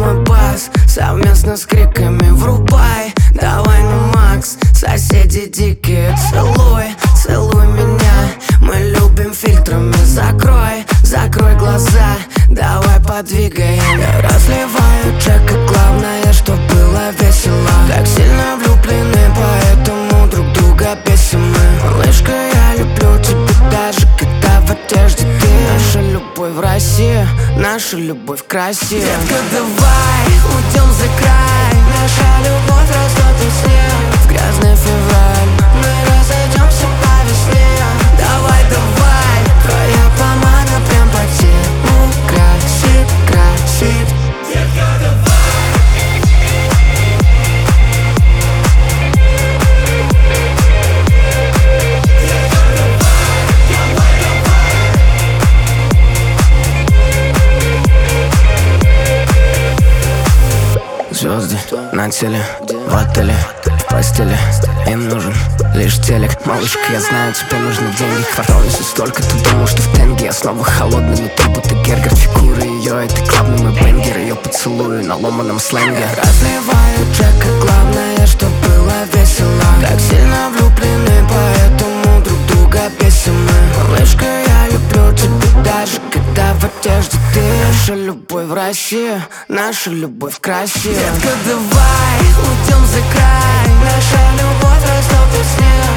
мой бас, совместно с криками врубай. Давай на макс, соседи дикие. Целуй, целуй меня, мы любим фильтрами. Закрой, закрой глаза, давай подвигаем. Я разливаю чек, и главное, что было весело. Так сильно влюблены, поэтому друг друга бесим мы. Малышка, я люблю тебя, даже когда в одежде ты. Наша любовь в России, наша любовь в красе. Детка, давай уйдем за край. Наша любовь растет во сне. В грязный февраль мы разойдемся по весне. Давай, давай, твоя помада прям по телу красит, красит. Детка, давай. Звезды на теле, в отеле, в постели. Им нужен лишь телек. Малышка, я знаю, тебе нужны деньги. Квартал весит столько, ты думал, что в тенге. Я снова холодный, внутри будто Гергер. Фигуры ее, это клабный мой бенгер. Ее поцелую на ломаном сленге. Разливаю чек, и главное, что было весело. Так сильно влюблены, поэтому друг друга бесим мы. Малышка, я люблю тебя, даже когда в одежде ты. Наша любовь в России, наша любовь в красе. Детка, давай уйдем за край. Наша любовь растет во сне.